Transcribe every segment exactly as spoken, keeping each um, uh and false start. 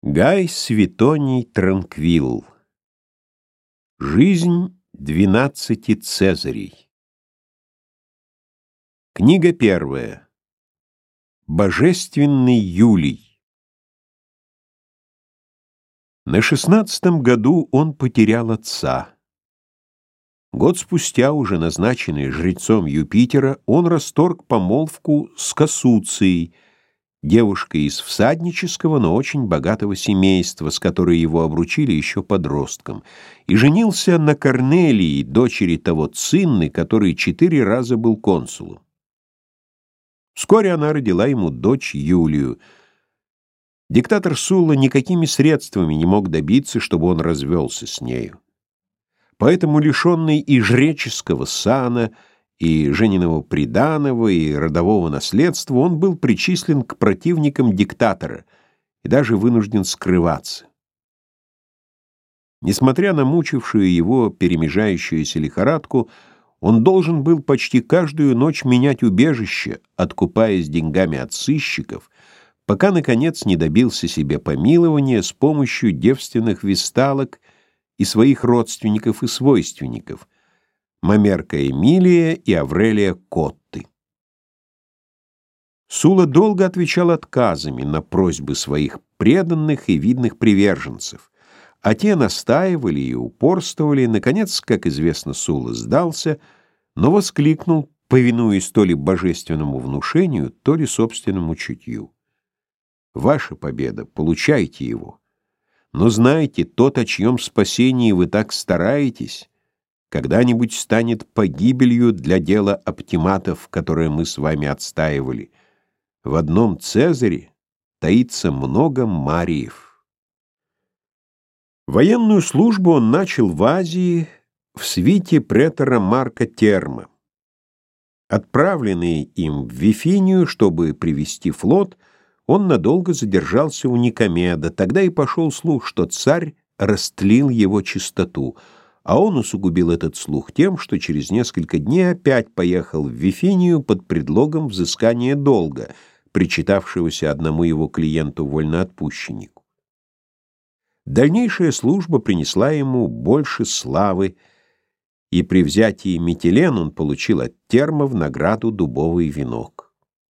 Гай Светоний Транквилл. Жизнь двенадцати Цезарей. Книга первая. Божественный Юлий. На шестнадцатом году он потерял отца. Год спустя, уже назначенный жрецом Юпитера, он расторг помолвку с Кассуцией, девушкой из всаднического, но очень богатого семейства, с которой его обручили еще подростком, и женился на Корнелии, дочери того Цинны, который четыре раза был консулом. Вскоре она родила ему дочь Юлию. Диктатор Сулла никакими средствами не мог добиться, чтобы он развелся с нею. Поэтому, лишенный и жреческого сана, и жениного приданого, и родового наследства, он был причислен к противникам диктатора и даже вынужден скрываться. Несмотря на мучившую его перемежающуюся лихорадку, он должен был почти каждую ночь менять убежище, откупаясь деньгами от сыщиков, пока, наконец, не добился себе помилования с помощью девственных весталок и своих родственников и свойственников — Мамерка Эмилия и Аврелия Котты. Сулла долго отвечал отказами на просьбы своих преданных и видных приверженцев, а те настаивали и упорствовали. Наконец, как известно, Сулла сдался, но воскликнул, повинуясь то ли божественному внушению, то ли собственному чутью: «Ваша победа, получайте его. Но знайте, тот, о чьем спасении вы так стараетесь, когда-нибудь станет погибелью для дела оптиматов, которое мы с вами отстаивали. В одном Цезаре таится много Мариев». Военную службу он начал в Азии в свите претора Марка Терма. Отправленный им в Вифинию, чтобы привести флот, он надолго задержался у Никомеда. Тогда и пошел слух, что царь растлил его чистоту, а он усугубил этот слух тем, что через несколько дней опять поехал в Вифинию под предлогом взыскания долга, причитавшегося одному его клиенту-вольноотпущеннику. Дальнейшая служба принесла ему больше славы, и при взятии Митилен он получил от Терма в награду дубовый венок.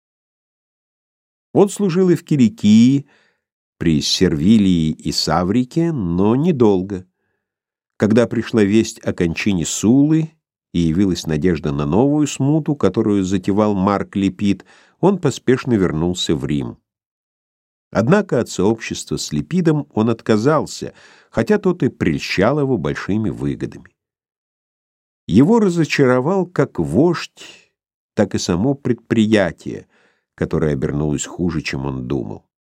Он служил и в Киликии, при Сервилии и Саврике, но недолго. Когда пришла весть о кончине Суллы и явилась надежда на новую смуту, которую затевал Марк Липид, он поспешно вернулся в Рим. Однако от сообщества с Липидом он отказался, хотя тот и прельщал его большими выгодами. Его разочаровал как вождь, так и само предприятие, которое обернулось хуже, чем он думал.